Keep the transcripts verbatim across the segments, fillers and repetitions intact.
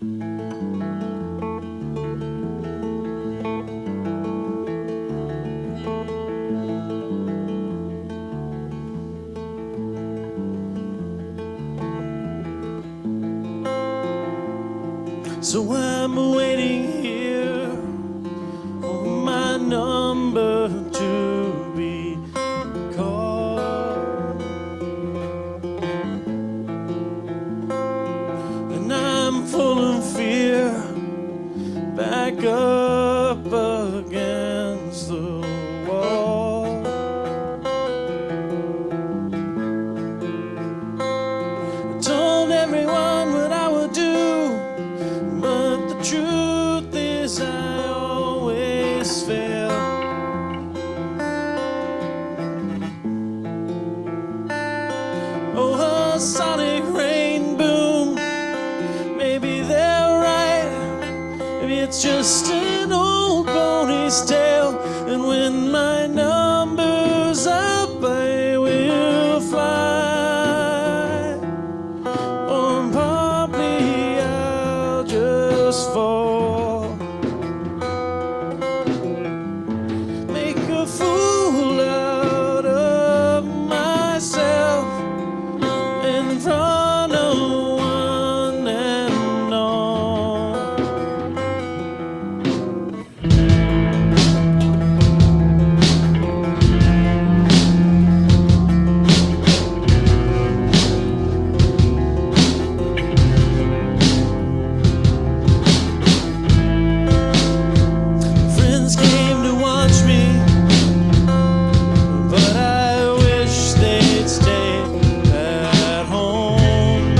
So I'm waiting here for my number to be called, and I'm full of fear, back up against the wall. I told everyone what I would do, but the truth is I always fail. Oh, a sonic rain boom, maybe they're right, maybe it's just an old pony's tale. And when my number's up, I will fly, or probably I'll just fall. Make a fool out of myself in front of one and all. Friends came to watch me, but I wish they'd stay at home.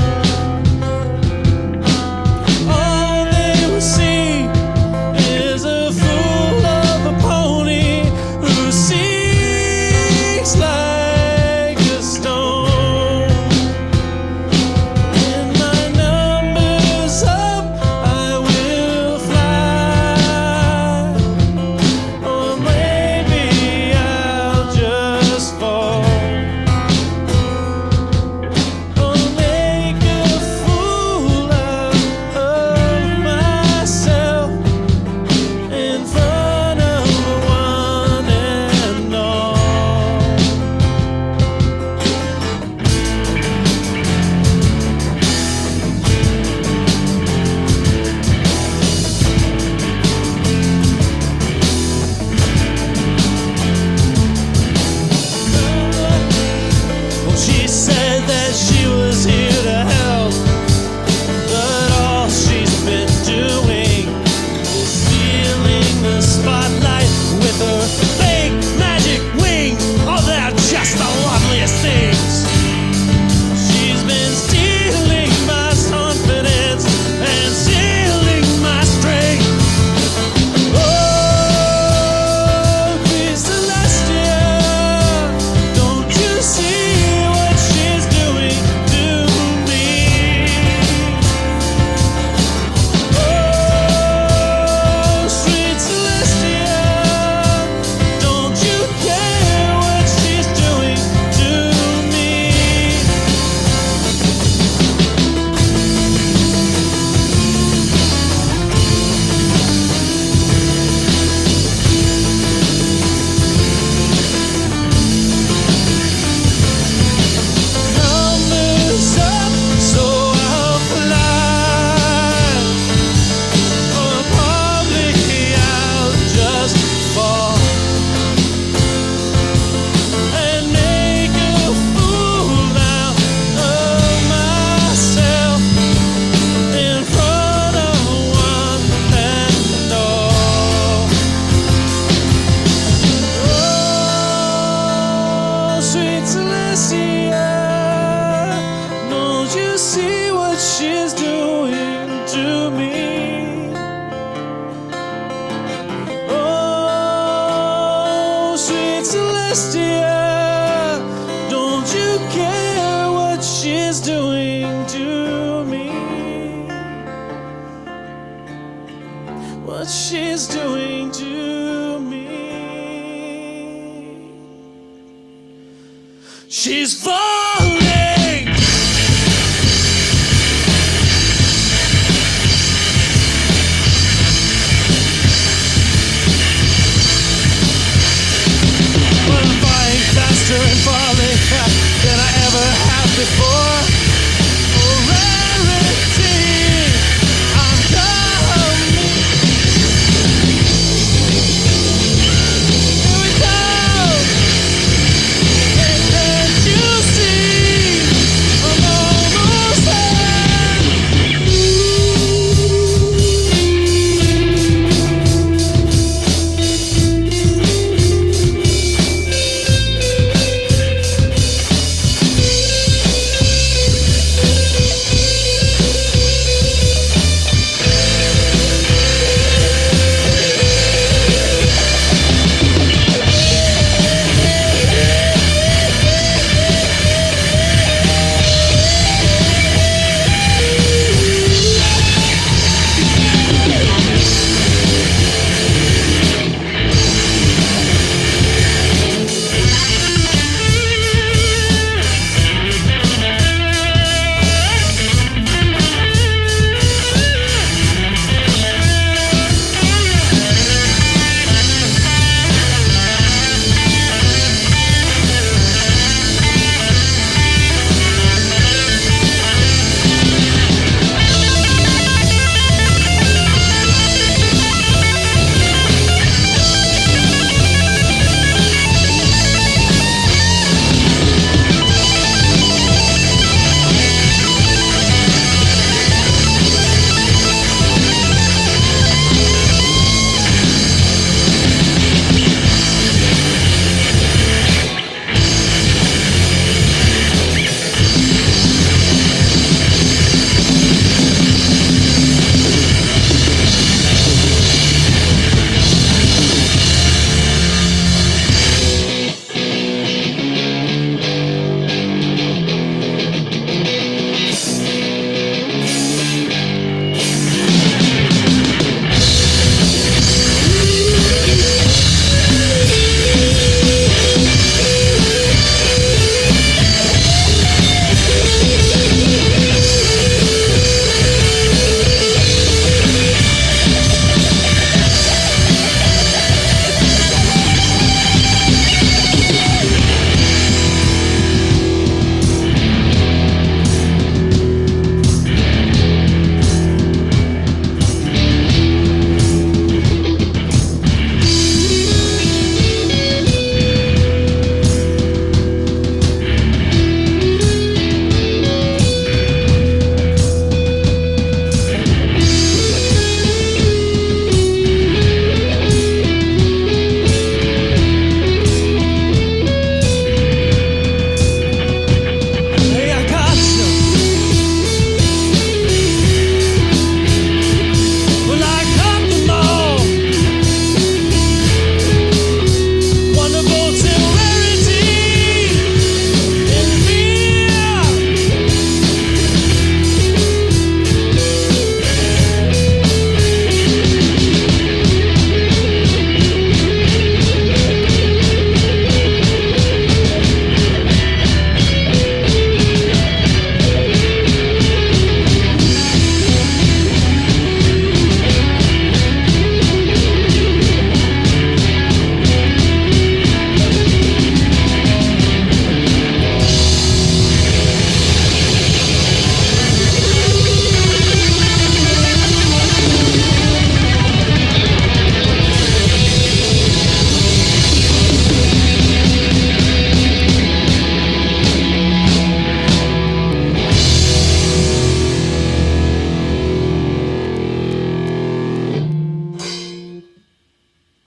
All they will see is a fool of a pony who sinks like a stone. When my number's up, I will fly, or maybe I'll just fall, or make a fool out of myself in front of one and all. Well, she said that she was here to help, but all she's been doing is stealing the spotlight with her fake magic wings. Oh, they're just the loveliest things. She's been stealing my confidence and stealing my strength. Oh, Queen Celestia, don't you see what she's doing to me? Oh, sweet Celestia, don't you care what she's doing to me? Numbers up, so I'll fly, or probably I'll just fall and make a fool out of myself in front of one and all. Oh, sweet Celestia, don't you see what she's doing to me? Oh, sweet Celestia, don't you care what she's doing to me? What she's doing to me? She's falling.